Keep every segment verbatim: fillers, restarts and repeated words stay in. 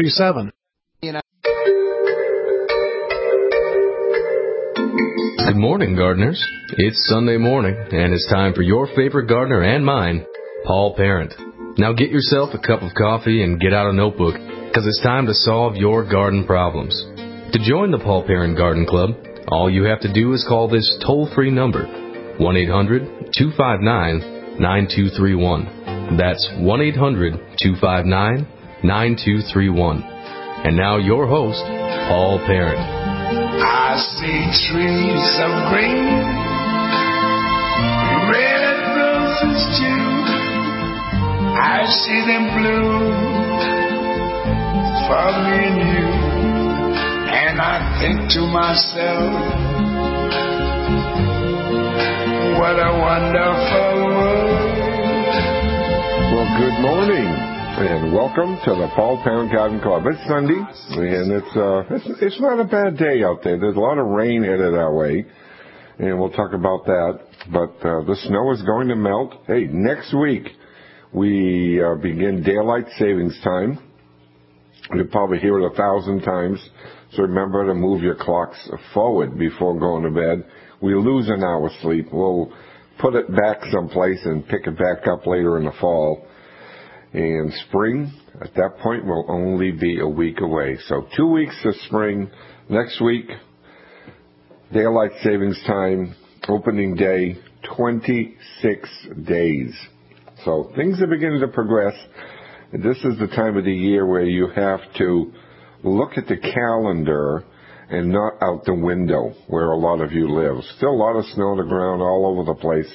fifty-seven. Good morning, gardeners. It's Sunday morning, and it's time for your favorite gardener and mine, Paul Parent. Now get yourself a cup of coffee and get out a notebook, because it's time to solve your garden problems. To join the Paul Parent Garden Club, all you have to do is call this toll-free number, one eight hundred, two five nine, nine two three one. That's one eight hundred, two five nine, nine two three one. And now your host, Paul Parent. I see trees of green, red roses too. I see them bloom for me and you. And I think to myself, what a wonderful world. Well, good morning. And welcome to the Paul Parent Garden Club. It's Sunday, and it's, uh, it's it's not a bad day out there. There's a lot of rain headed our way, and we'll talk about that. But uh, the snow is going to melt. Hey, next week we uh, begin daylight savings time. You'll probably hear it a thousand times, so remember to move your clocks forward before going to bed. We lose an hour's sleep. We'll put it back someplace and pick it back up later in the fall. And spring, at that point, will only be a week away. So two weeks of spring. Next week, daylight savings time, opening day, twenty-six days. So things are beginning to progress. This is the time of the year where you have to look at the calendar and not out the window where a lot of you live. Still a lot of snow on the ground all over the place.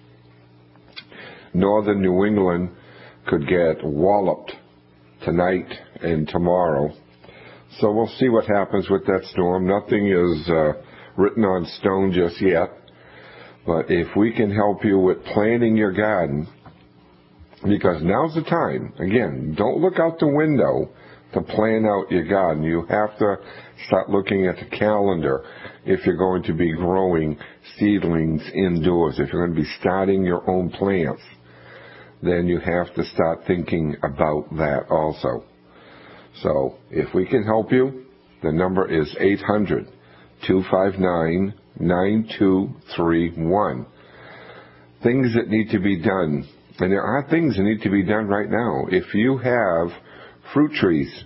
Northern New England could get walloped tonight and tomorrow. So we'll see what happens with that storm. Nothing is uh, written on stone just yet. But if we can help you with planning your garden, because now's the time. Again, don't look out the window to plan out your garden. You have to start looking at the calendar if you're going to be growing seedlings indoors, if you're going to be starting your own plants. Then you have to start thinking about that also. So if we can help you, the number is eight hundred, two five nine, nine two three one. Things that need to be done, and there are things that need to be done right now. If you have fruit trees,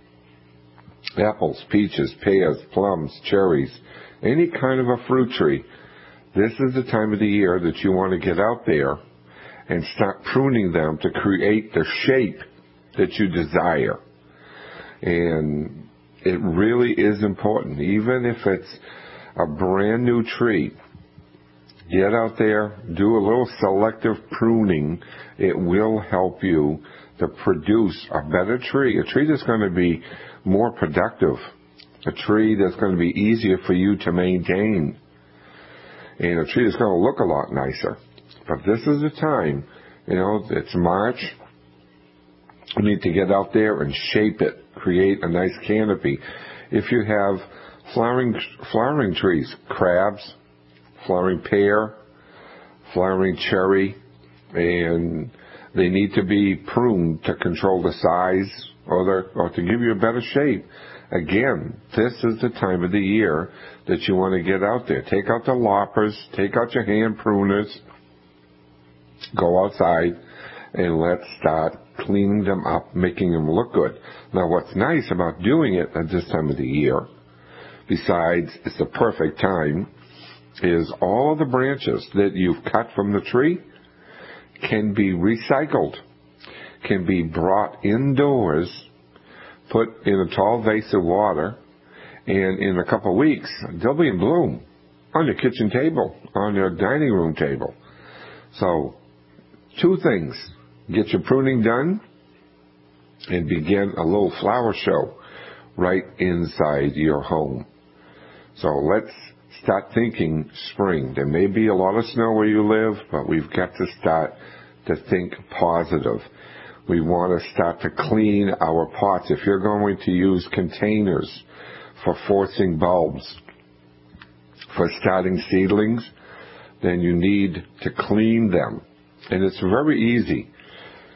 apples, peaches, pears, plums, cherries, any kind of a fruit tree, this is the time of the year that you want to get out there and start pruning them to create the shape that you desire. And it really is important. Even if it's a brand new tree, get out there, do a little selective pruning. It will help you to produce a better tree, a tree that's going to be more productive, a tree that's going to be easier for you to maintain, and a tree that's going to look a lot nicer. But this is the time, you know, it's March. You need to get out there and shape it, create a nice canopy. If you have flowering flowering trees, crabs, flowering pear, flowering cherry, and they need to be pruned to control the size or, the, or to give you a better shape. Again, this is the time of the year that you want to get out there. Take out the loppers, take out your hand pruners, go outside, and let's start cleaning them up, making them look good. Now, what's nice about doing it at this time of the year, besides it's the perfect time, is all of the branches that you've cut from the tree can be recycled, can be brought indoors, put in a tall vase of water, and in a couple of weeks, they'll be in bloom on your kitchen table, on your dining room table. So, two things. Get your pruning done and begin a little flower show right inside your home. So let's start thinking spring. There may be a lot of snow where you live, but we've got to start to think positive. We want to start to clean our pots. If you're going to use containers for forcing bulbs, for starting seedlings, then you need to clean them. And it's very easy.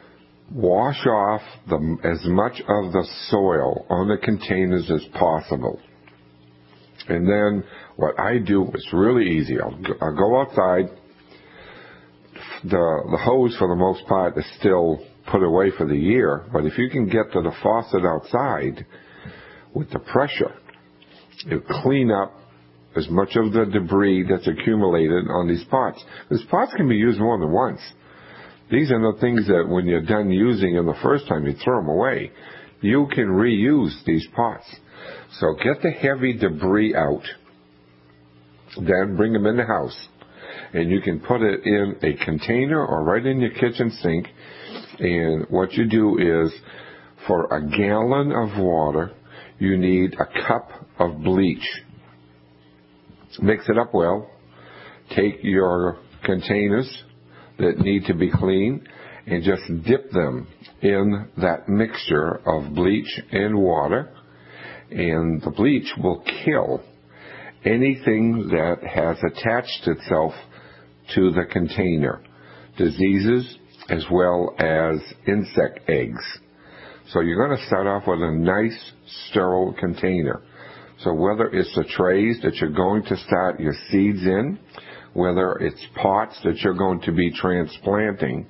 wash off the, as much of the soil on the containers as possible. And then what I do is really easy. I'll go, I'll go outside. The, the hose, for the most part, is still put away for the year. But if you can get to the faucet outside with the pressure, it'll clean up as much of the debris that's accumulated on these pots. These pots can be used more than once. These are the things that when you're done using them the first time, you throw them away. You can reuse these pots. So get the heavy debris out, then bring them in the house. And you can put it in a container or right in your kitchen sink. And what you do is, for a gallon of water, you need a cup of bleach. Mix it up well. Take your containers that need to be clean and just dip them in that mixture of bleach and water. And the bleach will kill anything that has attached itself to the container, diseases as well as insect eggs. So you're going to start off with a nice sterile container. So whether it's the trays that you're going to start your seeds in, whether it's pots that you're going to be transplanting,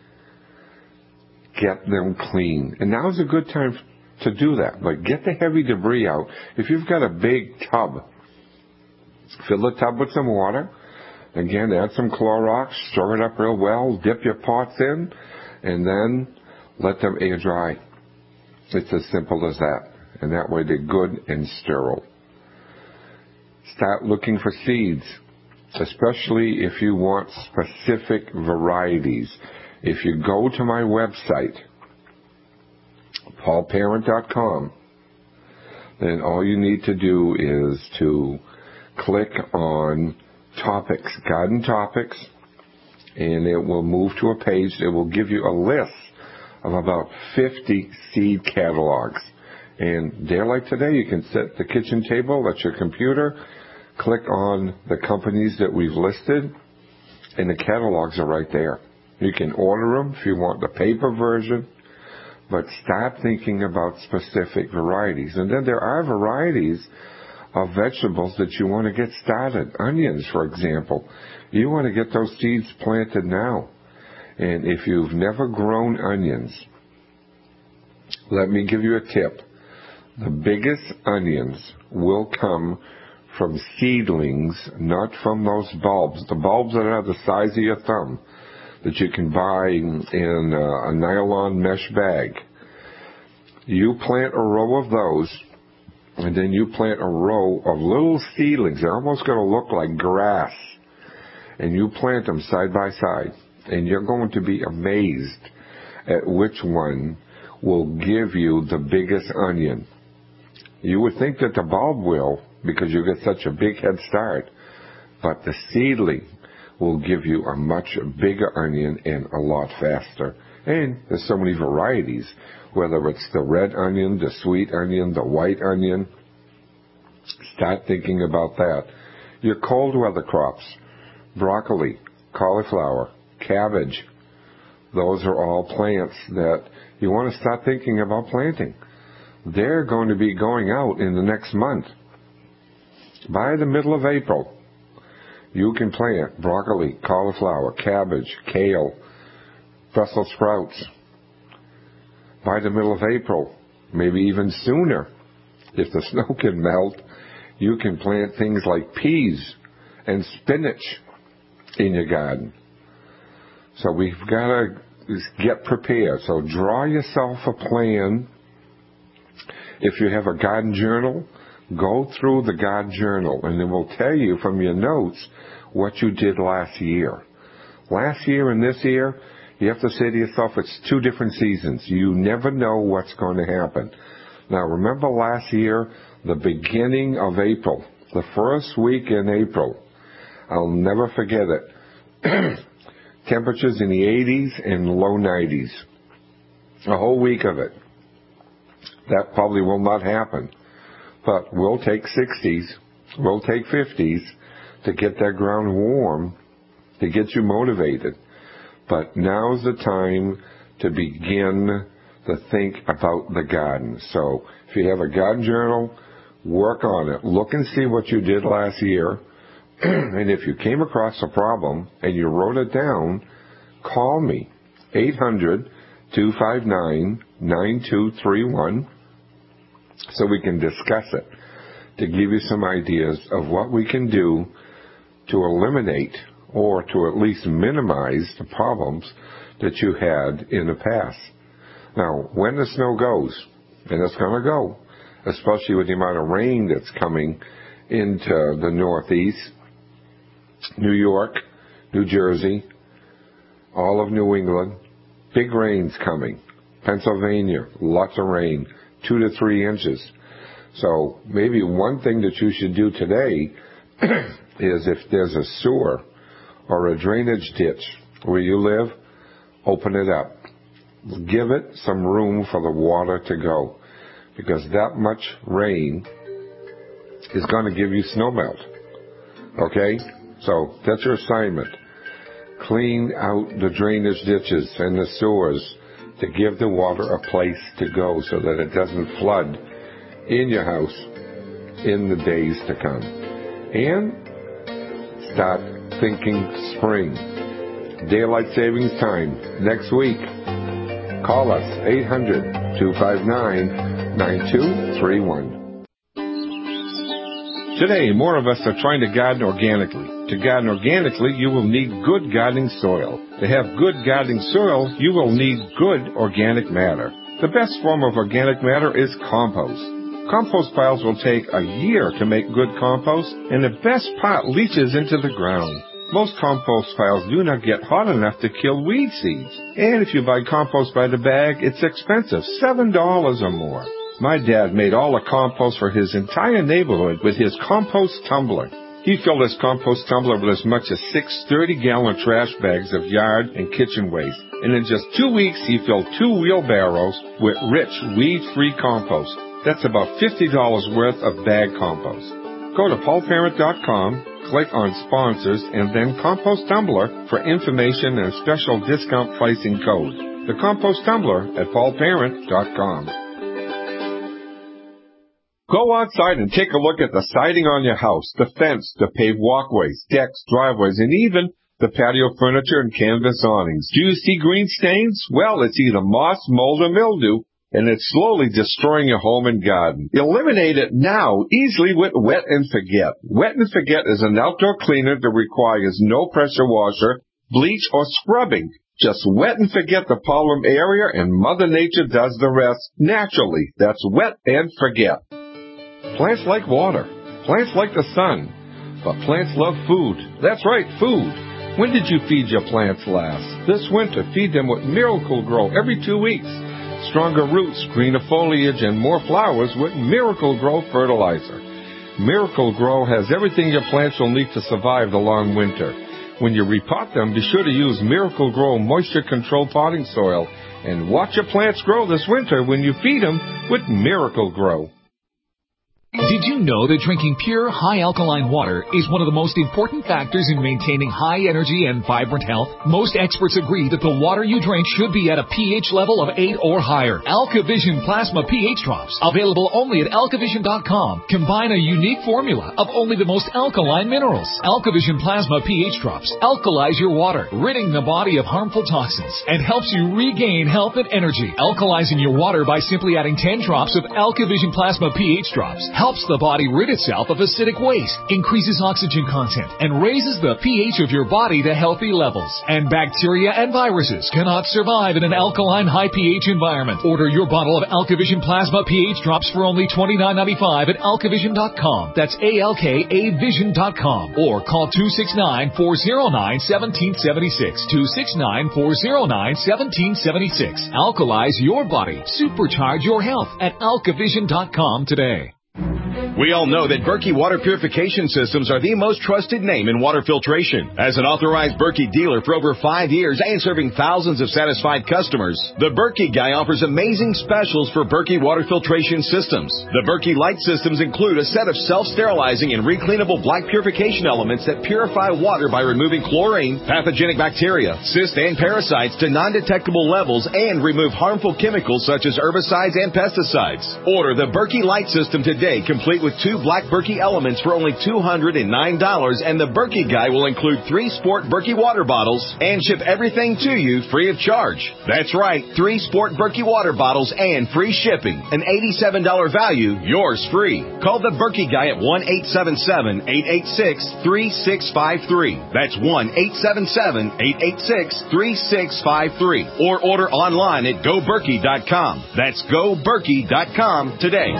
get them clean. And now's a good time to do that. But get the heavy debris out. If you've got a big tub, fill the tub with some water. Again, add some Clorox, stir it up real well, dip your pots in, and then let them air dry. It's as simple as that. And that way they're good and sterile. Start looking for seeds, especially if you want specific varieties. If you go to my website, paul parent dot com, then all you need to do is to click on topics, garden topics, and it will move to a page that will give you a list of about fifty seed catalogs. And there, like today, you can sit at the kitchen table at your computer, click on the companies that we've listed, and the catalogs are right there. You can order them if you want the paper version, but start thinking about specific varieties. And then there are varieties of vegetables that you want to get started. Onions, for example. You want to get those seeds planted now. And if you've never grown onions, let me give you a tip. The biggest onions will come from seedlings, not from those bulbs. The bulbs that are the size of your thumb that you can buy in a, a nylon mesh bag. You plant a row of those, and then you plant a row of little seedlings. They're almost going to look like grass. And you plant them side by side. And you're going to be amazed at which one will give you the biggest onion. You would think that the bulb will, because you get such a big head start. But the seedling will give you a much bigger onion and a lot faster. And there's so many varieties, whether it's the red onion, the sweet onion, the white onion. Start thinking about that. Your cold weather crops, broccoli, cauliflower, cabbage, those are all plants that you want to start thinking about planting. They're going to be going out in the next month. By the middle of April, you can plant broccoli, cauliflower, cabbage, kale, Brussels sprouts. By the middle of April, maybe even sooner, if the snow can melt, you can plant things like peas and spinach in your garden. So we've got to get prepared. So draw yourself a plan. If you have a garden journal, go through the garden journal, and it will tell you from your notes what you did last year. Last year and this year, you have to say to yourself, it's two different seasons. You never know what's going to happen. Now, remember last year, the beginning of April, the first week in April, I'll never forget it. Temperatures in the eighties and low nineties. A whole week of it. That probably will not happen. But we'll take sixties, we'll take fifties to get that ground warm, to get you motivated. But now's the time to begin to think about the garden. So if you have a garden journal, work on it. Look and see what you did last year. And if you came across a problem and you wrote it down, call me, eight hundred, two five nine, nine two three one, so we can discuss it, to give you some ideas of what we can do to eliminate or to at least minimize the problems that you had in the past. Now, when the snow goes, and it's going to go, especially with the amount of rain that's coming into the Northeast, New York, New Jersey, all of New England, big rain's coming. Pennsylvania, lots of rain, two to three inches. So maybe one thing that you should do today is if there's a sewer or a drainage ditch where you live, open it up. Give it some room for the water to go, because that much rain is going to give you snow melt. Okay? So that's your assignment. Clean out the drainage ditches and the sewers to give the water a place to go so that it doesn't flood in your house in the days to come. And start thinking spring. Daylight savings time next week. Call us, eight hundred, two five nine, nine two three one. Today, more of us are trying to garden organically. To garden organically, you will need good gardening soil. To have good gardening soil, you will need good organic matter. The best form of organic matter is compost. Compost piles will take a year to make good compost, and the best part leaches into the ground. Most compost piles do not get hot enough to kill weed seeds. And if you buy compost by the bag, it's expensive, seven dollars or more. My dad made all the compost for his entire neighborhood with his compost tumbler. He filled his compost tumbler with as much as six thirty-gallon trash bags of yard and kitchen waste. And in just two weeks, he filled two wheelbarrows with rich, weed-free compost. That's about fifty dollars worth of bag compost. Go to paul parent dot com, click on Sponsors, and then Compost Tumbler for information and special discount pricing code. The Compost Tumbler at paul parent dot com. Go outside and take a look at the siding on your house, the fence, the paved walkways, decks, driveways, and even the patio furniture and canvas awnings. Do you see green stains? Well, it's either moss, mold, or mildew, and it's slowly destroying your home and garden. Eliminate it now, easily with Wet and Forget. Wet and Forget is an outdoor cleaner that requires no pressure washer, bleach, or scrubbing. Just wet and forget the problem area, and Mother Nature does the rest naturally. That's Wet and Forget. Plants like water. Plants like the sun. But plants love food. That's right, food. When did you feed your plants last? This winter, feed them with Miracle-Gro every two weeks. Stronger roots, greener foliage, and more flowers with Miracle-Gro fertilizer. Miracle-Gro has everything your plants will need to survive the long winter. When you repot them, be sure to use Miracle-Gro moisture control potting soil, and watch your plants grow this winter when you feed them with Miracle-Gro. Did you know that drinking pure, high-alkaline water is one of the most important factors in maintaining high energy and vibrant health? Most experts agree that the water you drink should be at a pH level of eight or higher. AlkaVision Plasma pH Drops, available only at alkavision dot com, combine a unique formula of only the most alkaline minerals. AlkaVision Plasma pH Drops alkalize your water, ridding the body of harmful toxins, and helps you regain health and energy. Alkalizing your water by simply adding ten drops of AlkaVision Plasma pH Drops helps the body rid itself of acidic waste, increases oxygen content, and raises the pH of your body to healthy levels. And bacteria and viruses cannot survive in an alkaline high pH environment. Order your bottle of AlkaVision Plasma pH Drops for only twenty-nine ninety-five at alkavision dot com. That's A L K A vision dot com. Or call two six nine, four oh nine, one seven seven six. two six nine, four oh nine, one seven seven six. Alkalize your body. Supercharge your health at alkavision dot com today. We all know that Berkey Water Purification Systems are the most trusted name in water filtration. As an authorized Berkey dealer for over five years and serving thousands of satisfied customers, the Berkey Guy offers amazing specials for Berkey Water Filtration Systems. The Berkey Light Systems include a set of self-sterilizing and recleanable black purification elements that purify water by removing chlorine, pathogenic bacteria, cysts, and parasites to non-detectable levels and remove harmful chemicals such as herbicides and pesticides. Order the Berkey Light System today, complete with two black Berkey elements for only two hundred nine dollars, and the Berkey Guy will include three Sport Berkey water bottles and ship everything to you free of charge. That's right, three Sport Berkey water bottles and free shipping. An eighty-seven dollars value, yours free. Call the Berkey Guy at one eight seven seven, eight eight six, three six five three. That's one eight seven seven, eight eight six, three six five three. Or order online at go berkey dot com. That's go berkey dot com today.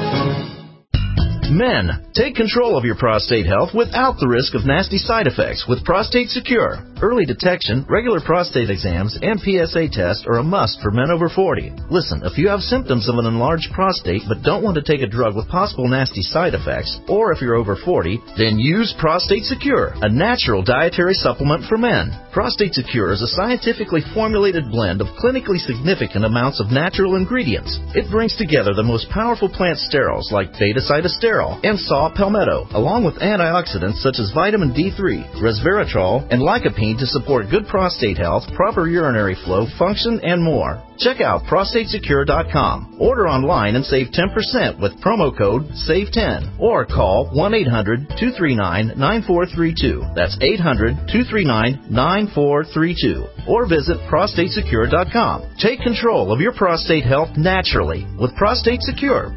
Men, take control of your prostate health without the risk of nasty side effects with Prostate Secure. Early detection, regular prostate exams, and P S A tests are a must for men over forty. Listen, if you have symptoms of an enlarged prostate but don't want to take a drug with possible nasty side effects, or if you're over forty, then use Prostate Secure, a natural dietary supplement for men. Prostate Secure is a scientifically formulated blend of clinically significant amounts of natural ingredients. It brings together the most powerful plant sterols like beta-sitosterol and saw palmetto, along with antioxidants such as vitamin D three, resveratrol, and lycopene to support good prostate health, proper urinary flow, function, and more. Check out prostate secure dot com. Order online and save ten percent with promo code save ten or call one eight hundred, two three nine, nine four three two. That's eight hundred, two three nine, nine four three two. Or visit prostate secure dot com. Take control of your prostate health naturally with Prostate Secure.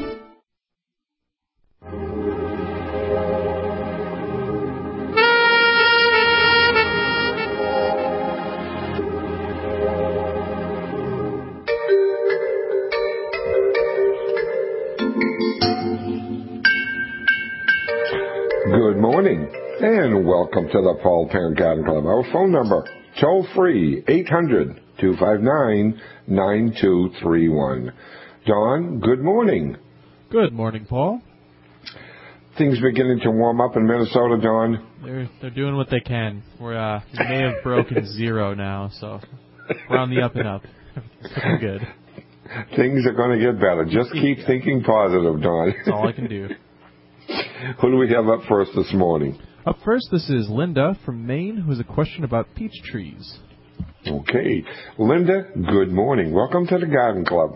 Good morning, and welcome to the Paul Parent Garden Club. Our phone number, toll free, eight hundred, two five nine, nine two three one. Don, good morning. Good morning, Paul. Things beginning to warm up in Minnesota, Don? They're they're doing what they can. We're uh, we may have broken zero now, so we're on the up and up. It's looking good. Things are going to get better. Just keep yeah. thinking positive, Don. That's all I can do. Who do we have up first this morning? Up first, this is Linda from Maine, who has a question about peach trees. Okay. Linda, good morning. Welcome to the Garden Club.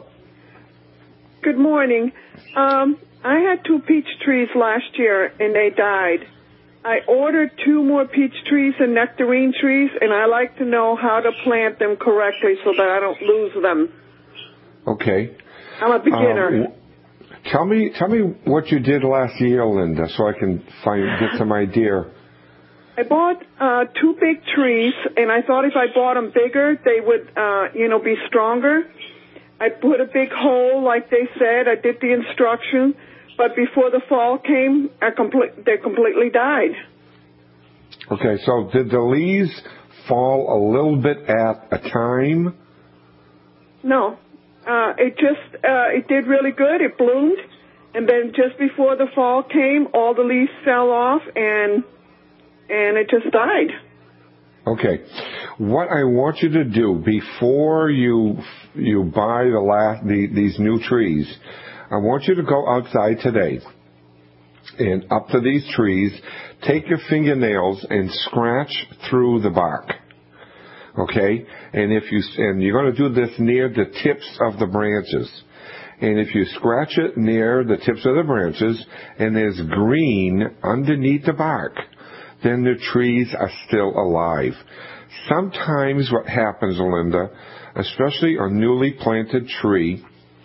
Good morning. Um, I had two peach trees last year, and they died. I ordered two more peach trees and nectarine trees, and I like to know how to plant them correctly so that I don't lose them. Okay. I'm a beginner. Um, Tell me, tell me what you did last year, Linda, so I can find get some idea. I bought uh, two big trees, and I thought if I bought them bigger, they would, uh, you know, be stronger. I put a big hole, like they said. I did the instruction, but before the fall came, I complete, they completely died. Okay, so did the leaves fall a little bit at a time? No. Uh, it just, uh, it did really good. It bloomed, and then just before the fall came, all the leaves fell off, and and it just died. Okay. What I want you to do before you you buy the last the, these new trees, I want you to go outside today and up to these trees, take your fingernails and scratch through the bark. Okay, and if you and you're going to do this near the tips of the branches, and if you scratch it near the tips of the branches, and there's green underneath the bark, then the trees are still alive. Sometimes what happens, Linda, especially a newly planted tree,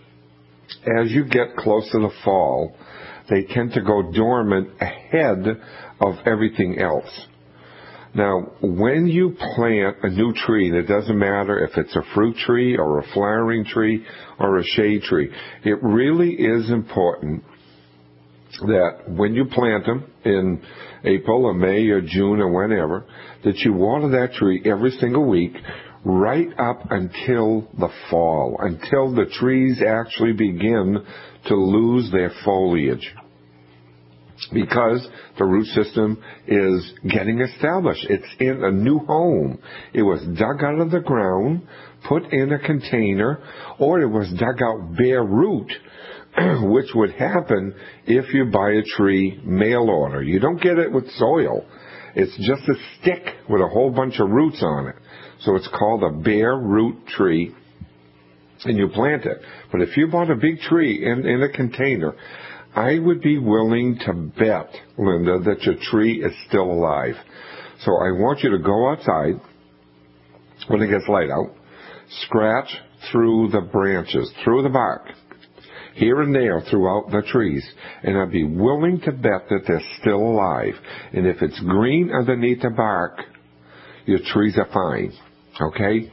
as you get close to the fall, they tend to go dormant ahead of everything else. Now, when you plant a new tree, and it doesn't matter if it's a fruit tree or a flowering tree or a shade tree, it really is important that when you plant them in April or May or June or whenever, that you water that tree every single week right up until the fall, until the trees actually begin to lose their foliage. because the root system is getting established. It's in a new home. It was dug out of the ground, put in a container, or it was dug out bare root, which would happen if you buy a tree mail order. You don't get it with soil. It's just a stick with a whole bunch of roots on it. So it's called a bare root tree, and you plant it. But if you bought a big tree in, in a container, I would be willing to bet, Linda, that your tree is still alive. So I want you to go outside when it gets light out, scratch through the branches, through the bark, here and there throughout the trees, and I'd be willing to bet that they're still alive. And if it's green underneath the bark, your trees are fine, okay?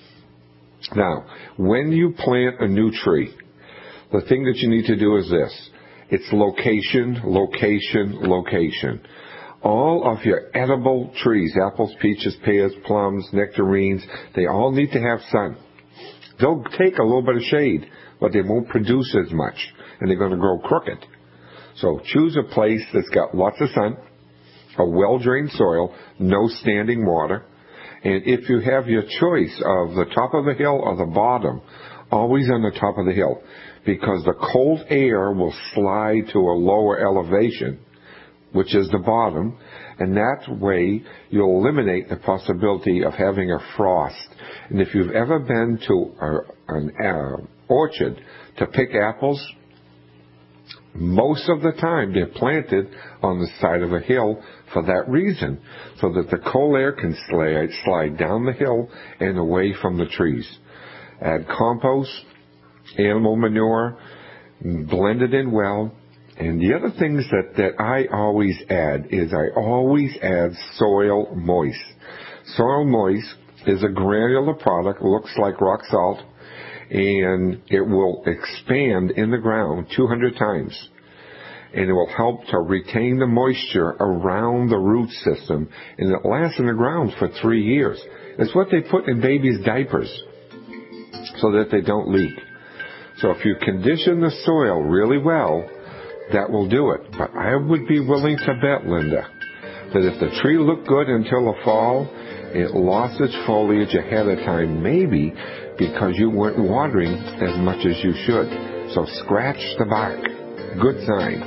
Now, when you plant a new tree, the thing that you need to do is this. It's location, location, location. All of your edible trees, apples, peaches, pears, plums, nectarines, they all need to have sun. They'll take a little bit of shade, but they won't produce as much, and they're going to grow crooked. So choose a place that's got lots of sun, a well-drained soil, no standing water, and if you have your choice of the top of the hill or the bottom, always on the top of the hill, because the cold air will slide to a lower elevation, which is the bottom, and that way you'll eliminate the possibility of having a frost. And if you've ever been to a, an uh, orchard to pick apples, most of the time they're planted on the side of a hill for that reason, so that the cold air can slide, slide down the hill and away from the trees. Add compost, animal manure, blend it in well. And the other things that, that I always add is I always add soil moist. Soil moist is a granular product, looks like rock salt, and it will expand in the ground two hundred times. And it will help to retain the moisture around the root system, and it lasts in the ground for three years. It's what they put in babies' diapers so that they don't leak. So if you condition the soil really well, that will do it. But I would be willing to bet, Linda, that if the tree looked good until the fall, it lost its foliage ahead of time, maybe because you weren't watering as much as you should. So scratch the bark. Good sign.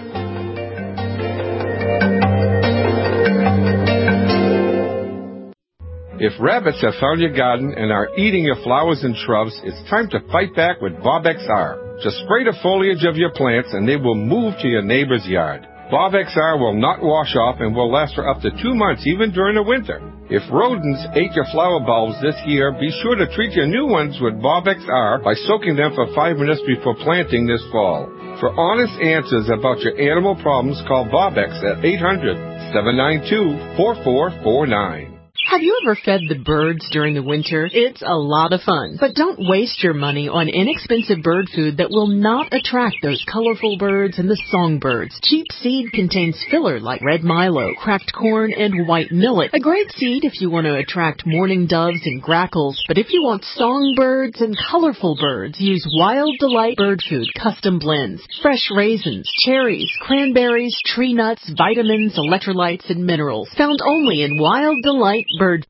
If rabbits have found your garden and are eating your flowers and shrubs, it's time to fight back with Bob X R. Just spray the foliage of your plants and they will move to your neighbor's yard. Bob X R will not wash off and will last for up to two months, even during the winter. If rodents ate your flower bulbs this year, be sure to treat your new ones with Bob X R by soaking them for five minutes before planting this fall. For honest answers about your animal problems, call Bob X at eight hundred, seven nine two, four four four nine. Have you ever fed the birds during the winter? It's a lot of fun. But don't waste your money on inexpensive bird food that will not attract those colorful birds and the songbirds. Cheap seed contains filler like red milo, cracked corn, and white millet. A great seed if you want to attract mourning doves and grackles. But if you want songbirds and colorful birds, use Wild Delight Bird Food Custom Blends. Fresh raisins, cherries, cranberries, tree nuts, vitamins, electrolytes, and minerals. Found only in Wild Delight Bird.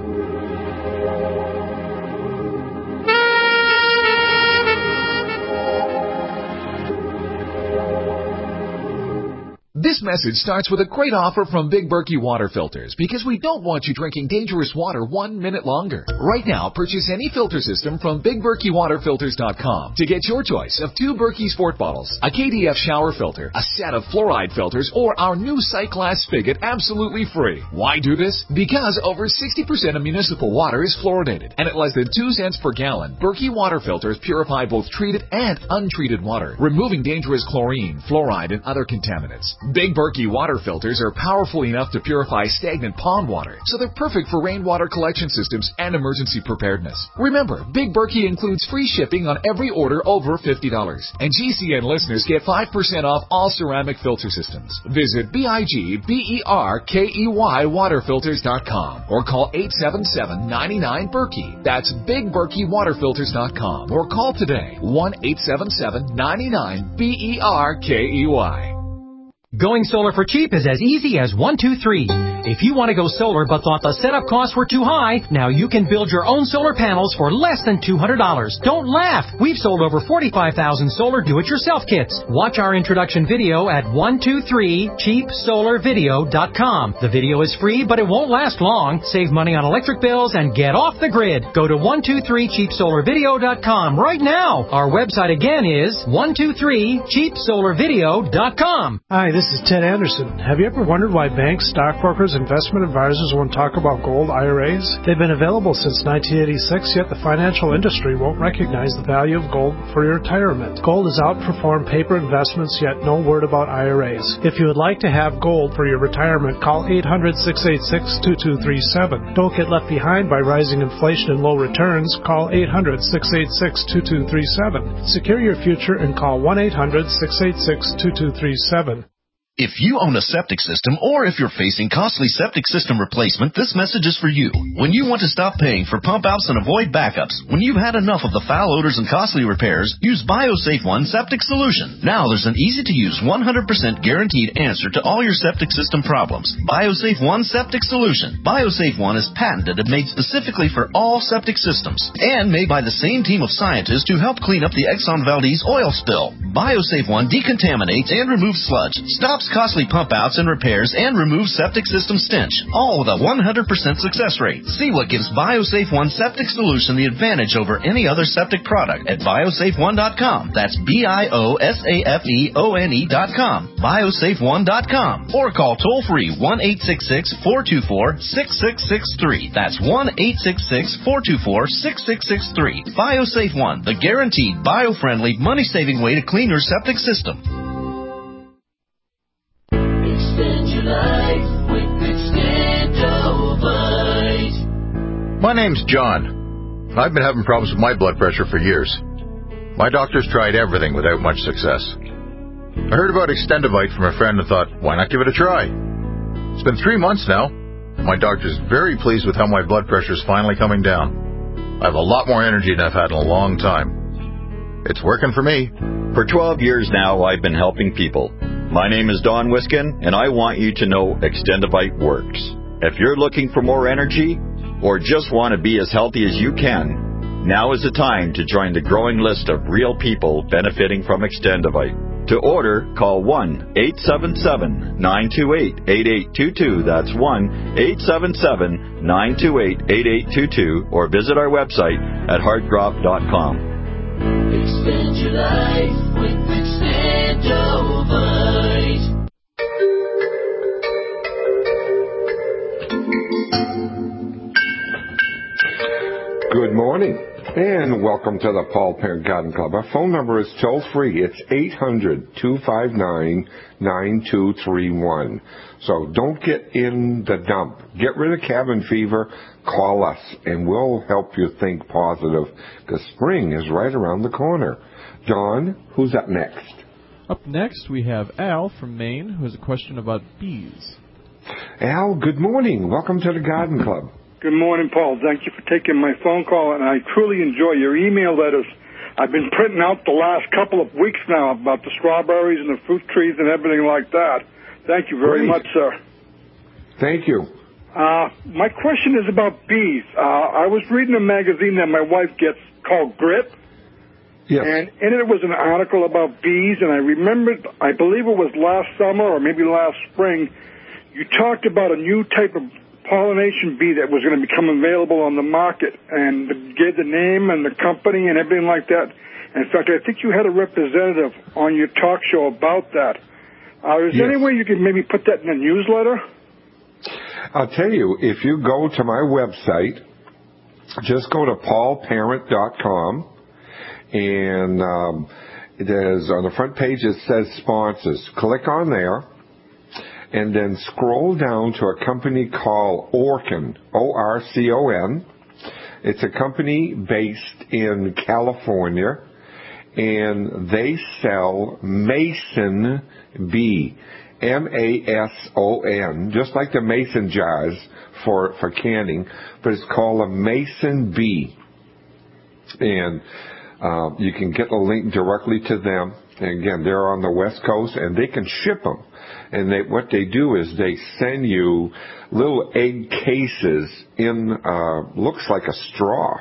This message starts with a great offer from Big Berkey Water Filters, because we don't want you drinking dangerous water one minute longer. Right now, purchase any filter system from Big Berkey Water Filters dot com to get your choice of two Berkey Sport bottles, a K D F shower filter, a set of fluoride filters, or our new Sight Glass spigot absolutely free. Why do this? Because over sixty percent of municipal water is fluoridated, and at less than two cents per gallon, Berkey Water Filters purify both treated and untreated water, removing dangerous chlorine, fluoride, and other contaminants. Big Berkey water filters are powerful enough to purify stagnant pond water, so they're perfect for rainwater collection systems and emergency preparedness. Remember, Big Berkey includes free shipping on every order over fifty dollars, and G C N listeners get five percent off all ceramic filter systems. Visit B I G B E R K E Y water filters dot com or call eight seven seven, nine nine, Berkey. That's Big Berkey water filters dot com or call today one eight seven seven, nine nine, B E R K E Y. Going solar for cheap is as easy as one, two, three. If you want to go solar but thought the setup costs were too high, now you can build your own solar panels for less than two hundred dollars. Don't laugh! We've sold over forty-five thousand solar do-it-yourself kits. Watch our introduction video at one two three cheap solar video dot com. The video is free, but it won't last long. Save money on electric bills and get off the grid. Go to one two three cheap solar video dot com right now. Our website again is one two three cheap solar video dot com. Hi, this This is Ted Anderson. Have you ever wondered why banks, stockbrokers, investment advisors won't talk about gold I R As? They've been available since nineteen eighty-six, yet the financial industry won't recognize the value of gold for your retirement. Gold has outperformed paper investments, yet no word about I R As. If you would like to have gold for your retirement, call eight hundred, six eight six, two two three seven. Don't get left behind by rising inflation and low returns. Call eight hundred, six eight six, two two three seven. Secure your future and call one eight hundred, six eight six, two two three seven. If you own a septic system or if you're facing costly septic system replacement, this message is for you. When you want to stop paying for pump outs and avoid backups, when you've had enough of the foul odors and costly repairs, use BioSafe One Septic Solution. Now there's an easy-to-use one hundred percent guaranteed answer to all your septic system problems. BioSafe One Septic Solution. BioSafe One is patented and made specifically for all septic systems and made by the same team of scientists who helped clean up the Exxon Valdez oil spill. BioSafe One decontaminates and removes sludge, stops costly pump outs and repairs, and removes septic system stench, all with a one hundred percent success rate. See what gives BioSafe One Septic Solution the advantage over any other septic product at biosafe one dot com. That's B I O S A F E O N E dot com. biosafe one dot com. Or call toll-free one eight six six, four two four, six six six three. That's one eight six six, four two four, six six six three. BioSafe One, the guaranteed, bio-friendly, money-saving way to clean your septic system. Extend your life with Extendovite. My name's John. I've been having problems with my blood pressure for years. My doctor's tried everything without much success. I heard about Extendovite from a friend and thought, why not give it a try? It's been three months now. My doctor's very pleased with how my blood pressure's finally coming down. I have a lot more energy than I've had in a long time. It's working for me. For twelve years now, I've been helping people. My name is Don Wiskin, and I want you to know Extendovite works. If you're looking for more energy, or just want to be as healthy as you can, now is the time to join the growing list of real people benefiting from Extendovite. To order, call one eight seven seven, nine two eight, eight eight two two. That's one eight seven seven, nine two eight, eight eight two two, or visit our website at heartdrop dot com. Extend your life with Extendovite. Good morning, and welcome to the Paul Parent Garden Club. Our phone number is toll-free. It's eight hundred, two five nine, nine two three one. So don't get in the dump. Get rid of cabin fever. Call us, and we'll help you think positive, because spring is right around the corner. Don, who's up next? Up next, we have Al from Maine, who has a question about bees. Al, good morning. Welcome to the Garden Club. Good morning, Paul. Thank you for taking my phone call, and I truly enjoy your email letters. I've been printing out the last couple of weeks now about the strawberries and the fruit trees and everything like that. Thank you very Great. much, sir. Thank you. Uh, my question is about bees. Uh, I was reading a magazine that my wife gets called Grit. Yes. And in it was an article about bees, and I remembered, I believe it was last summer or maybe last spring, you talked about a new type of pollination bee that was going to become available on the market, and gave the name and the company and everything like that. In fact, I think you had a representative on your talk show about that. Uh, is there Yes. any way you could maybe put that in a newsletter? I'll tell you, if you go to my website, just go to paul parent dot com, and um, there's on the front page it says sponsors. Click on there, and then scroll down to a company called Orcon, O R C O N. It's a company based in California, and they sell Mason bee, M A S O N, just like the mason jars for, for canning, but it's called a Mason bee. And uh, you can get a link directly to them. And again, they're on the West Coast, and they can ship them. And they, what they do is they send you little egg cases in, uh, looks like a straw.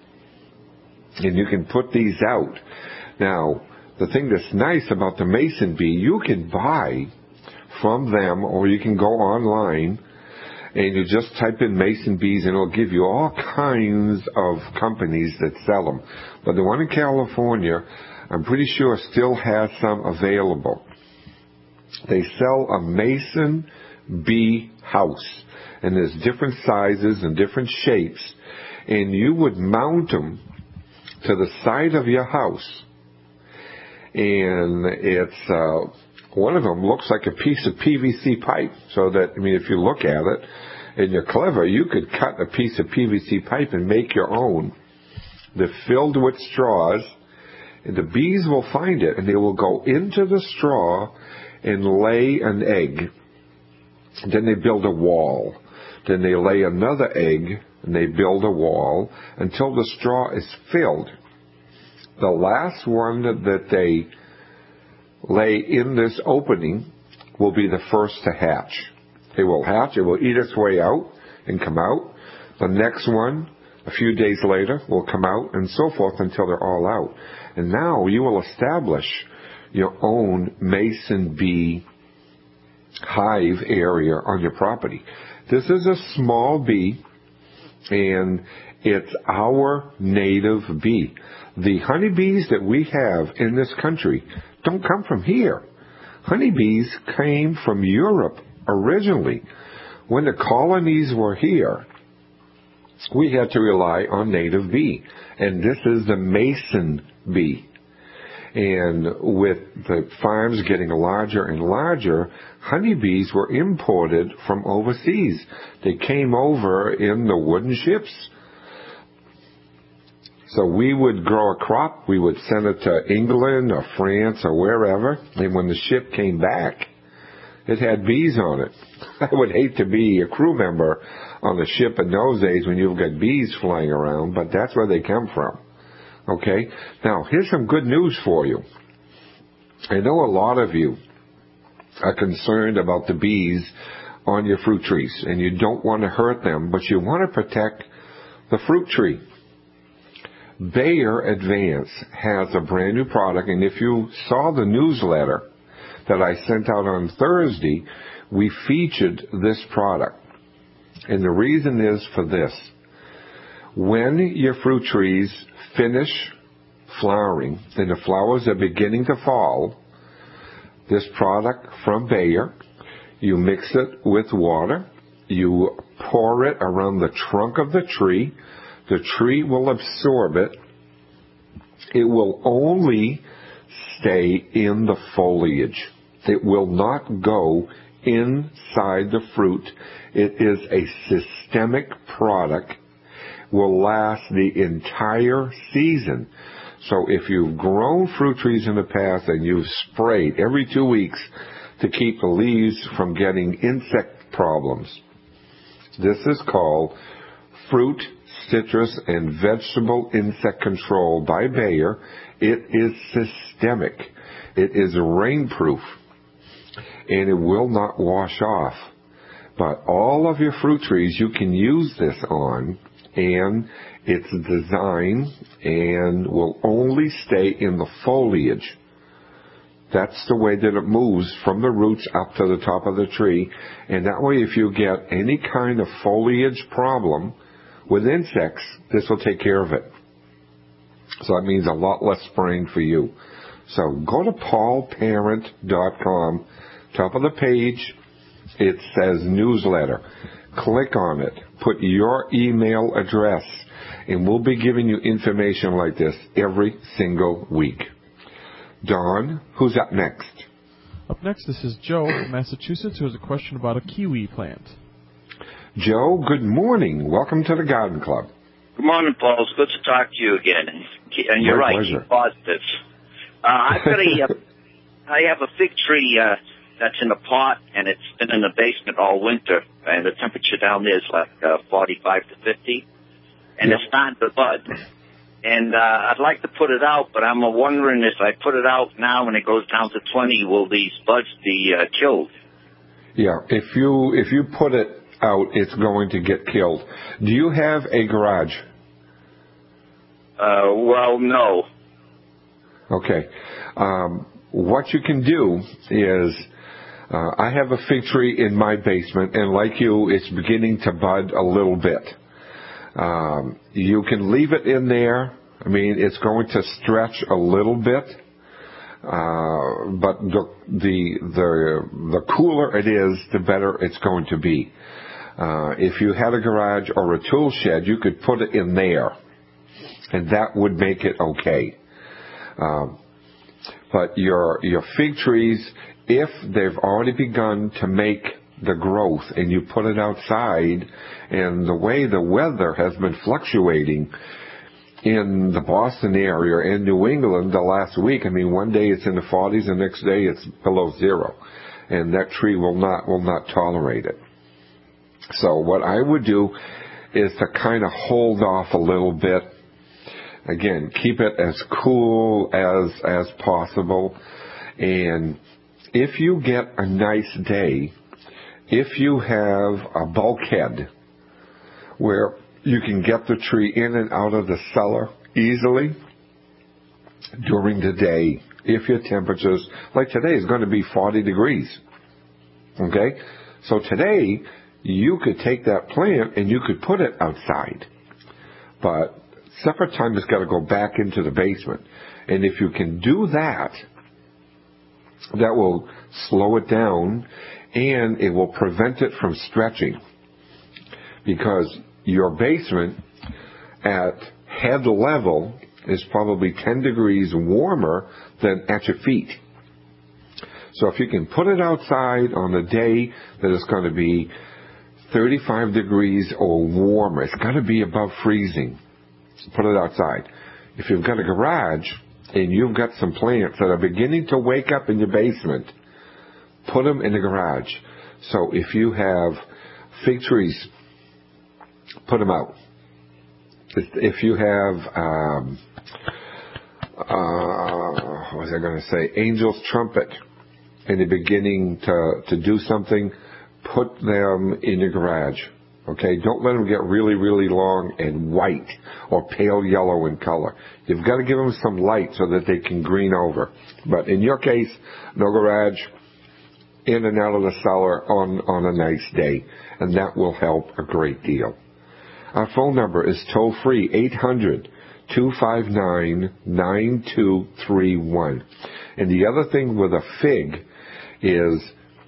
And you can put these out. Now, the thing that's nice about the mason bee, you can buy from them, or you can go online and you just type in mason bees, and it'll give you all kinds of companies that sell them. But the one in California, I'm pretty sure still has some available. They sell a mason bee house, and there's different sizes and different shapes, and you would mount them to the side of your house, and it's uh, one of them looks like a piece of P V C pipe, so that, I mean, if you look at it and you're clever, you could cut a piece of P V C pipe and make your own. They're filled with straws, and the bees will find it, and they will go into the straw and lay an egg. Then they build a wall. Then they lay another egg, and they build a wall until the straw is filled. The last one that they lay in this opening will be the first to hatch. It will hatch, it will eat its way out and come out. The next one, a few days later, will come out, and so forth until they're all out. And now you will establish your own mason bee hive area on your property. This is a small bee, and it's our native bee. The honeybees that we have in this country don't come from here. Honeybees came from Europe originally. When the colonies were here, we had to rely on native bee, and this is the mason bee. And with the farms getting larger and larger, honeybees were imported from overseas. They came over in the wooden ships. So we would grow a crop, we would send it to England or France or wherever, and when the ship came back, it had bees on it. I would hate to be a crew member on the ship in those days when you've got bees flying around, but that's where they come from. Okay? Now, here's some good news for you. I know a lot of you are concerned about the bees on your fruit trees, and you don't want to hurt them, but you want to protect the fruit tree. Bayer Advance has a brand new product, and if you saw the newsletter that I sent out on Thursday, we featured this product. And the reason is for this. When your fruit trees finish flowering and the flowers are beginning to fall, this product from Bayer, you mix it with water, you pour it around the trunk of the tree, the tree will absorb it. It will only stay in the foliage. It will not go inside the fruit. It is a systemic product, will last the entire season. So if you've grown fruit trees in the past and you've sprayed every two weeks to keep the leaves from getting insect problems, this is called Fruit, Citrus, and Vegetable Insect Control by Bayer. It is systemic. It is rainproof, and it will not wash off. But all of your fruit trees you can use this on, and it's designed and will only stay in the foliage. That's the way that it moves from the roots up to the top of the tree. And that way, if you get any kind of foliage problem with insects, this will take care of it. So that means a lot less spraying for you. So go to paul parent dot com. Top of the page, it says newsletter. Click on it. Put your email address, and we'll be giving you information like this every single week. Don, who's up next? Up next, this is Joe from Massachusetts, who has a question about a kiwi plant. Joe, good morning. Welcome to the Garden Club. Good morning, Paul. It's good to talk to you again. And you're My right, pleasure. keep positive. Uh, I've got a, uh, I have a fig tree uh, that's in a pot, and it's been in the basement all winter, and the temperature down there is like uh, forty-five to fifty, and Yep. it's starting to bud. and uh, I'd like to put it out, but I'm wondering if I put it out now and it goes down to twenty, will these buds be uh, killed? Yeah, if you if you put it out, it's going to get killed. Do you have a garage? Uh, well, no. Okay. Um, what you can do is, uh, I have a fig tree in my basement, and like you, it's beginning to bud a little bit. Um, you can leave it in there. I mean, it's going to stretch a little bit. Uh, but the, the, the, the cooler it is, the better it's going to be. Uh, if you had a garage or a tool shed, you could put it in there, and that would make it okay. Um, but your, your fig trees, if they've already begun to make the growth and you put it outside, and the way the weather has been fluctuating in the Boston area and New England the last week, I mean, one day it's in the forties, the next day it's below zero, and that tree will not will not tolerate it. So what I would do is to kind of hold off a little bit. Again, keep it as cool as as possible, and if you get a nice day, if you have a bulkhead where you can get the tree in and out of the cellar easily during the day, if your temperatures, like today is going to be forty degrees, okay? So today, you could take that plant and you could put it outside. But separate time has got to go back into the basement. And if you can do that, that will slow it down and it will prevent it from stretching. Because your basement at head level is probably ten degrees warmer than at your feet. So if you can put it outside on a day that is going to be thirty-five degrees or warmer, it's got to be above freezing, put it outside. If you've got a garage and you've got some plants that are beginning to wake up in your basement, put them in the garage. So if you have fig trees, put them out. If you have, um, uh, what was I going to say, angel's trumpet, and they're beginning to, to do something, put them in your garage. Okay, don't let them get really, really long and white or pale yellow in color. You've got to give them some light so that they can green over. But in your case, no garage, in and out of the cellar on, on a nice day, and that will help a great deal. Our phone number is toll-free, eight hundred, two five nine, nine two three one. And the other thing with a fig is,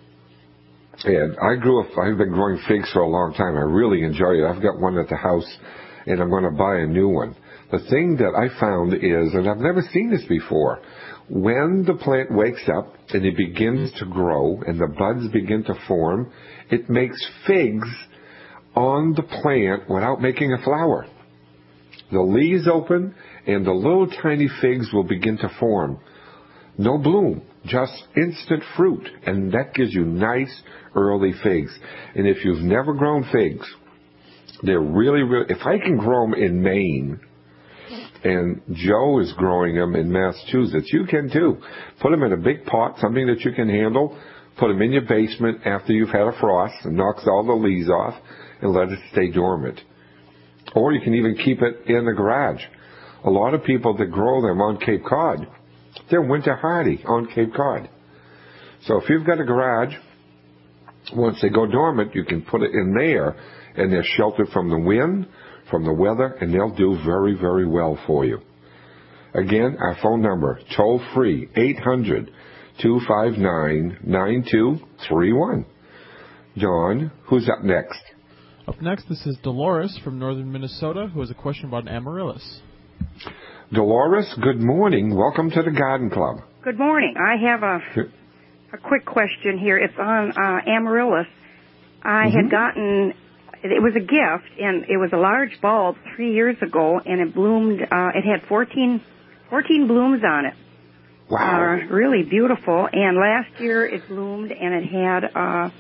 and I grew up, I've been growing figs for a long time. I really enjoy it. I've got one at the house, and I'm going to buy a new one. The thing that I found is, and I've never seen this before, when the plant wakes up and it begins to grow and the buds begin to form, it makes figs on the plant without making a flower. The leaves open and the little tiny figs will begin to form. No bloom, just instant fruit, and that gives you nice early figs. And if you've never grown figs, they're really, really, if I can grow them in Maine, and Joe is growing them in Massachusetts, you can too. Put them in a big pot, something that you can handle, put them in your basement after you've had a frost and knocks all the leaves off, and let it stay dormant. Or you can even keep it in the garage. A lot of people that grow them on Cape Cod, they're winter hardy on Cape Cod. So if you've got a garage, once they go dormant, you can put it in there, and they're sheltered from the wind, from the weather, and they'll do very, very well for you. Again, our phone number, toll-free, eight hundred, two five nine, nine two three one. John, who's up next? Up next, this is Dolores from northern Minnesota, who has a question about an amaryllis. Dolores, good morning. Welcome to the Garden Club. Good morning. I have a a quick question here. It's on uh, amaryllis. I mm-hmm. had gotten, it was a gift, and it was a large bulb three years ago, and it bloomed, uh, it had fourteen, fourteen blooms on it. Wow. Uh, really beautiful. And last year it bloomed, and it had, uh,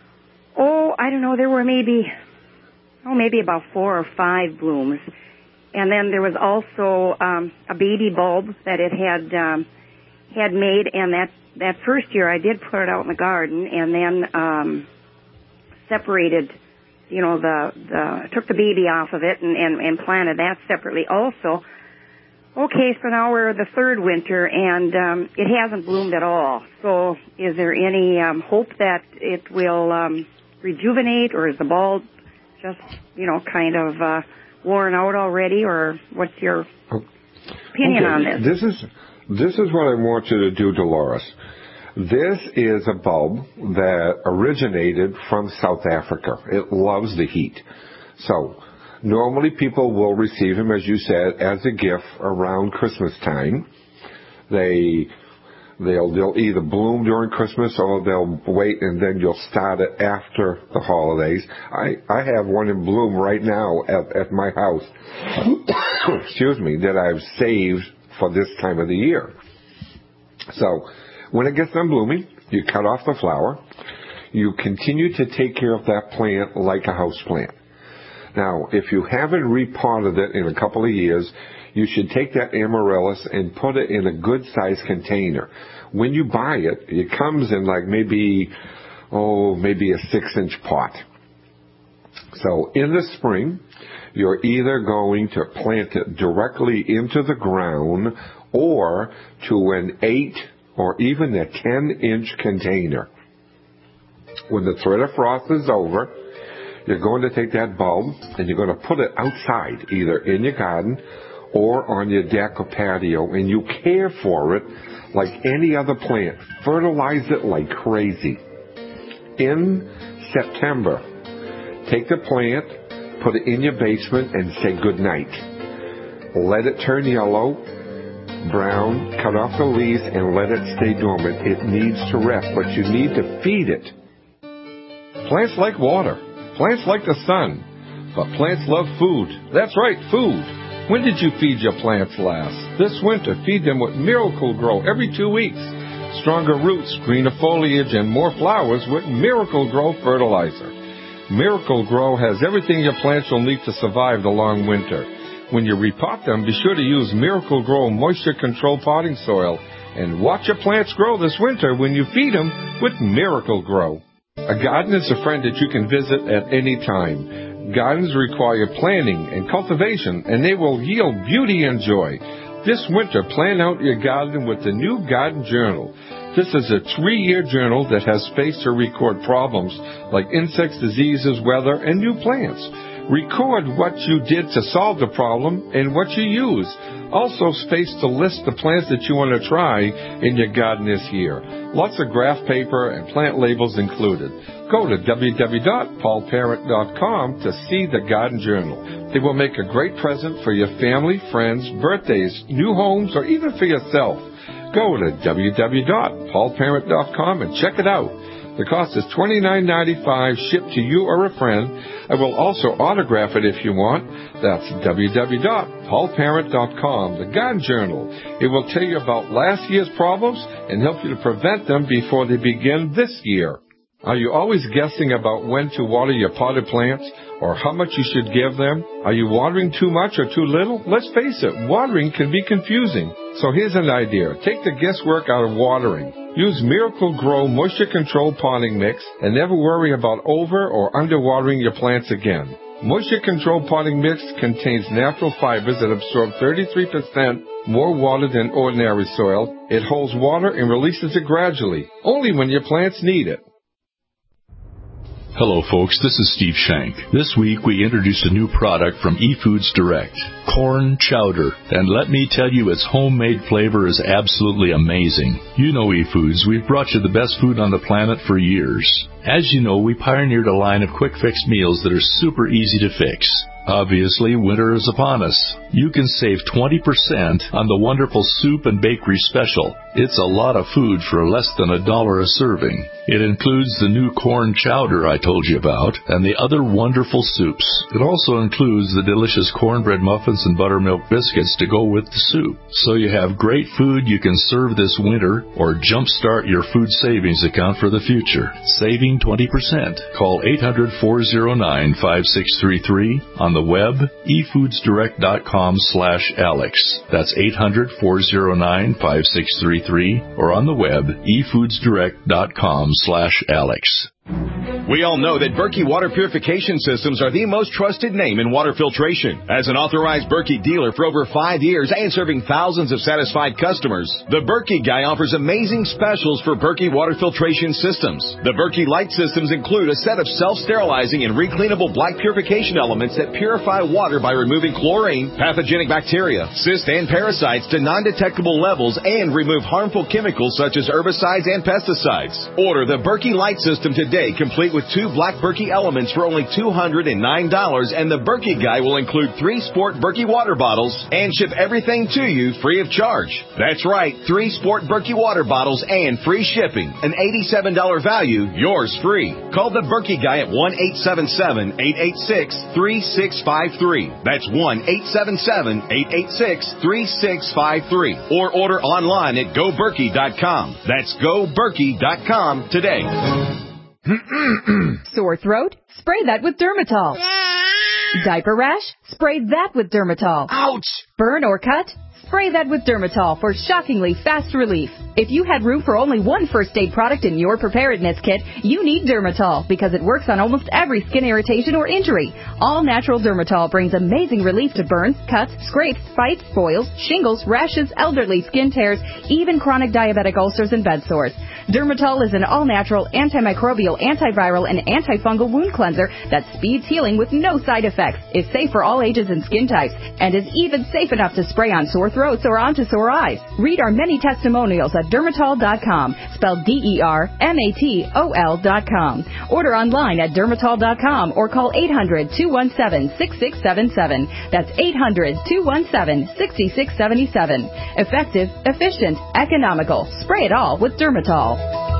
oh, I don't know, there were maybe, oh, maybe about four or five blooms. and then there was also um, a baby bulb that it had um, had made, and that that first year I did put it out in the garden, and then um, separated, you know, the the took the baby off of it and, and, and planted that separately also. Okay, so now we're the third winter, and um, it hasn't bloomed at all. So is there any um, hope that it will um, rejuvenate, or is the bulb just, you know, kind of uh, worn out already, or what's your opinion okay. on this? This is, this is what I want you to do, Dolores. This is a bulb that originated from South Africa. It loves the heat. So normally people will receive them, as you said, as a gift around Christmas time. They, they'll, they'll either bloom during Christmas or they'll wait and then you'll start it after the holidays. I, I have one in bloom right now at, at my house, excuse me, that I've saved for this time of the year. So when it gets done blooming, you cut off the flower. You continue to take care of that plant like a house plant. Now, if you haven't repotted it in a couple of years, you should take that amaryllis and put it in a good-sized container. When you buy it, it comes in like maybe, oh, maybe a six-inch pot. So in the spring, you're either going to plant it directly into the ground or to an eight or even a ten-inch container. When the threat of frost is over, you're going to take that bulb and you're going to put it outside, either in your garden or on your deck or patio, and you care for it like any other plant. Fertilize it like crazy. In September, take the plant, put it in your basement, and say good night. Let it turn yellow, brown, cut off the leaves, and let it stay dormant. It needs to rest, but you need to feed it. Plants like water. Plants like the sun. But plants love food. That's right, food. When did you feed your plants last? This winter, feed them with Miracle-Gro every two weeks. Stronger roots, greener foliage, and more flowers with Miracle-Gro fertilizer. Miracle-Gro has everything your plants will need to survive the long winter. When you repot them, be sure to use Miracle-Gro moisture control potting soil. And watch your plants grow this winter when you feed them with Miracle-Gro. A garden is a friend that you can visit at any time. Gardens require planning and cultivation, and they will yield beauty and joy. This winter, plan out your garden with the new Garden Journal. This is a three-year journal that has space to record problems like insects, diseases, weather, and new plants. Record what you did to solve the problem and what you use. Also space to list the plants that you want to try in your garden this year. Lots of graph paper and plant labels included. Go to w w w dot paul parent dot com to see the Garden Journal. They will make a great present for your family, friends, birthdays, new homes, or even for yourself. Go to w w w dot paul parent dot com and check it out. The cost is twenty-nine ninety-five, shipped to you or a friend. I will also autograph it if you want. That's w w w dot paul parent dot com, the Garden Journal. It will tell you about last year's problems and help you to prevent them before they begin this year. Are you always guessing about when to water your potted plants or how much you should give them? Are you watering too much or too little? Let's face it, watering can be confusing. So here's an idea. Take the guesswork out of watering. Use Miracle-Gro Moisture Control Potting Mix and never worry about over or underwatering your plants again. Moisture Control Potting Mix contains natural fibers that absorb thirty-three percent more water than ordinary soil. It holds water and releases it gradually, only when your plants need it. Hello folks, this is Steve Shank. This week we introduced a new product from eFoods Direct, corn chowder. And let me tell you, its homemade flavor is absolutely amazing. You know eFoods, we've brought you the best food on the planet for years. As you know, we pioneered a line of quick fix meals that are super easy to fix. Obviously, winter is upon us. You can save twenty percent on the wonderful soup and bakery special. It's a lot of food for less than a dollar a serving. It includes the new corn chowder I told you about and the other wonderful soups. It also includes the delicious cornbread muffins and buttermilk biscuits to go with the soup. So you have great food you can serve this winter or jumpstart your food savings account for the future. Saving twenty percent. Call eight hundred, four oh nine, five six three three. On the web, e foods direct dot com slash Alex. That's eight hundred, four oh nine, five six three three. Or on the web, e foods direct dot com slash Alex. We all know that Berkey Water Purification Systems are the most trusted name in water filtration. As an authorized Berkey dealer for over five years and serving thousands of satisfied customers, the Berkey Guy offers amazing specials for Berkey Water Filtration Systems. The Berkey Light Systems include a set of self-sterilizing and recleanable black purification elements that purify water by removing chlorine, pathogenic bacteria, cysts, and parasites to non-detectable levels and remove harmful chemicals such as herbicides and pesticides. Order the Berkey Light System today, complete with two black Berkey elements for only two hundred nine dollars, and the Berkey Guy will include three Sport Berkey water bottles and ship everything to you free of charge. That's right, three Sport Berkey water bottles and free shipping. An eighty-seven dollars value, yours free. Call the Berkey Guy at one eight seven seven, eight eight six, three six five three. That's one eight seven seven, eight eight six, three six five three. Or order online at go berkey dot com. That's go berkey dot com today. Sore throat? Spray that with Dermatol. Diaper rash? Spray that with Dermatol. Ouch! Burn or cut? Spray that with Dermatol for shockingly fast relief. If you had room for only one first aid product in your preparedness kit, you need Dermatol because it works on almost every skin irritation or injury. All natural Dermatol brings amazing relief to burns, cuts, scrapes, bites, boils, shingles, rashes, elderly skin tears, even chronic diabetic ulcers and bed sores. Dermatol is an all-natural, antimicrobial, antiviral, and antifungal wound cleanser that speeds healing with no side effects, is safe for all ages and skin types, and is even safe enough to spray on sore throats or onto sore eyes. Read our many testimonials at dermatol dot com, spelled D E R M A T O L dot com. Order online at dermatol dot com or call eight hundred, two one seven, six six seven seven. That's eight hundred, two one seven, six six seven seven. Effective, efficient, economical. Spray it all with Dermatol.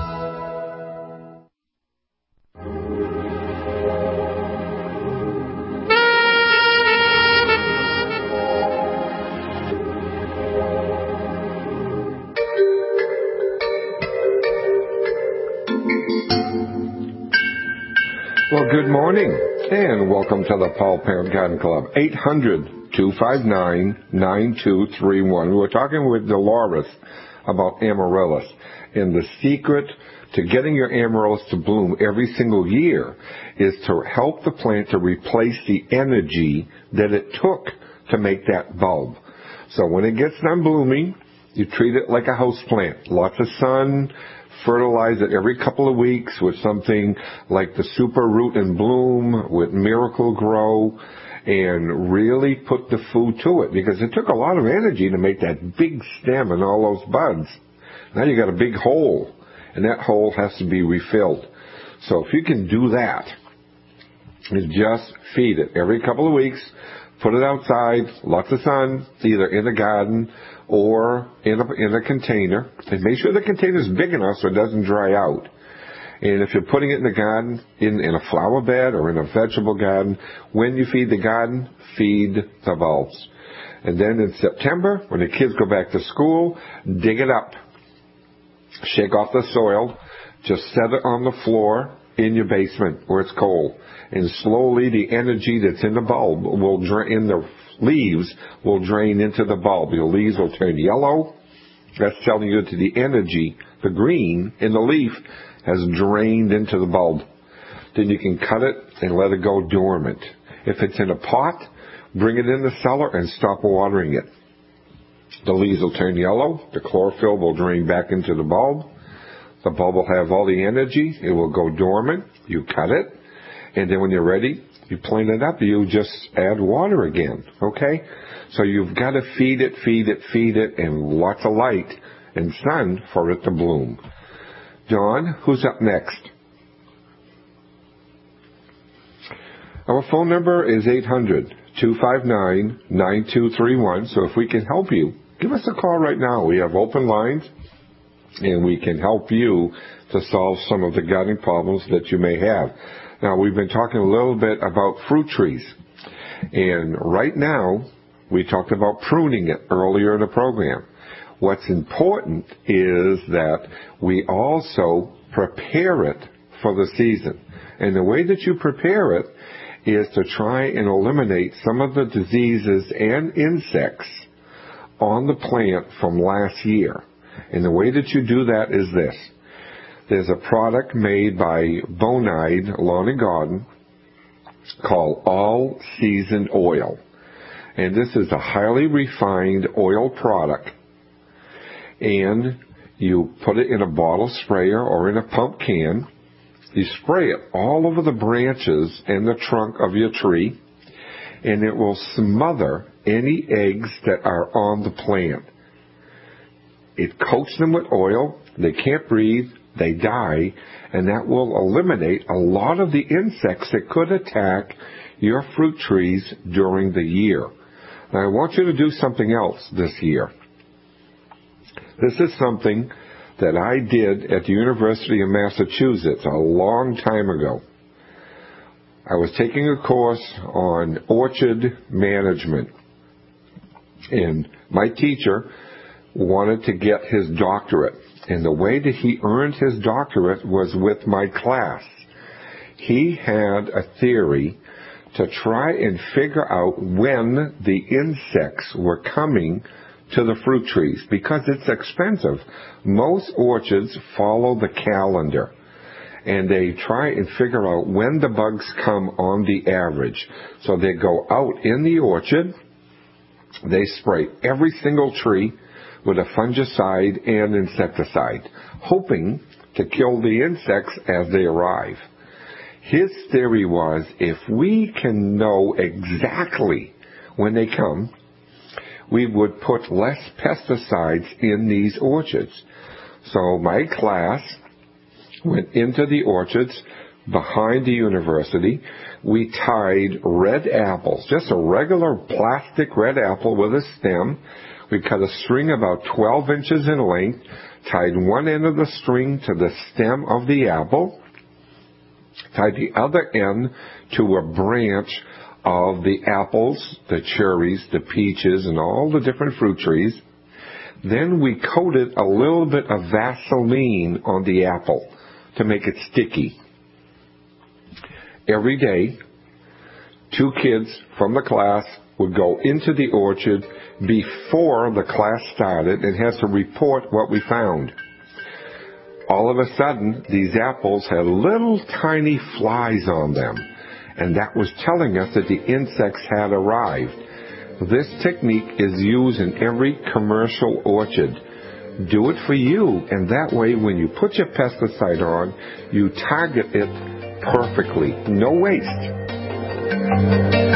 Well, good morning, and welcome to the Paul Parent Garden Club. eight hundred, two five nine, nine two three one. We were talking with Dolores about amaryllis, and the secret to getting your amaryllis to bloom every single year is to help the plant to replace the energy that it took to make that bulb. So when it gets done blooming, you treat it like a house plant. Lots of sun. Fertilize it every couple of weeks with something like the Super Root and Bloom, with Miracle Grow, and really put the food to it, because it took a lot of energy to make that big stem and all those buds. Now you got a big hole, and that hole has to be refilled. So if you can do that, is just feed it every couple of weeks, put it outside, lots of sun, either in the garden or in a, in a container, and make sure the container is big enough so it doesn't dry out. And if you're putting it in the garden, in, in a flower bed or in a vegetable garden, when you feed the garden, feed the bulbs. And then in September, when the kids go back to school, dig it up. Shake off the soil. Just set it on the floor in your basement where it's cold. And slowly the energy that's in the bulb will drain, in the leaves will drain into the bulb. Your leaves will turn yellow. That's telling you that the energy, the green in the leaf, has drained into the bulb. Then you can cut it and let it go dormant. If it's in a pot, bring it in the cellar and stop watering it. The leaves will turn yellow. The chlorophyll will drain back into the bulb. The bulb will have all the energy. It will go dormant. You cut it. And then when you're ready, you plant it up, you just add water again, okay? So you've got to feed it, feed it, feed it, and lots of light and sun for it to bloom. John, who's up next? Our phone number is eight hundred, two five nine, nine two three one. So if we can help you, give us a call right now. We have open lines, and we can help you to solve some of the gutting problems that you may have. Now, we've been talking a little bit about fruit trees. And right now, we talked about pruning it earlier in the program. What's important is that we also prepare it for the season. And the way that you prepare it is to try and eliminate some of the diseases and insects on the plant from last year. And the way that you do that is this. There's a product made by Bonide Lawn and Garden called All Season Oil. And this is a highly refined oil product. And you put it in a bottle sprayer or in a pump can. You spray it all over the branches and the trunk of your tree, and it will smother any eggs that are on the plant. It coats them with oil. They can't breathe. They die, and that will eliminate a lot of the insects that could attack your fruit trees during the year. Now, I want you to do something else this year. This is something that I did at the University of Massachusetts a long time ago. I was taking a course on orchard management, and my teacher wanted to get his doctorate. And the way that he earned his doctorate was with my class. He had a theory to try and figure out when the insects were coming to the fruit trees, because it's expensive. Most orchards follow the calendar, and they try and figure out when the bugs come on the average. So they go out in the orchard, they spray every single tree with a fungicide and insecticide, hoping to kill the insects as they arrive. His theory was, if we can know exactly when they come, we would put less pesticides in these orchards. So my class went into the orchards behind the university. We tied red apples, just a regular plastic red apple with a stem. We cut a string about twelve inches in length, tied one end of the string to the stem of the apple, tied the other end to a branch of the apples, the cherries, the peaches, and all the different fruit trees. Then we coated a little bit of Vaseline on the apple to make it sticky. Every day, two kids from the class would go into the orchard before the class started and has to report what we found. All of a sudden, these apples had little tiny flies on them, and that was telling us that the insects had arrived. This technique is used in every commercial orchard. Do it for you, and that way when you put your pesticide on, you target it perfectly. No waste.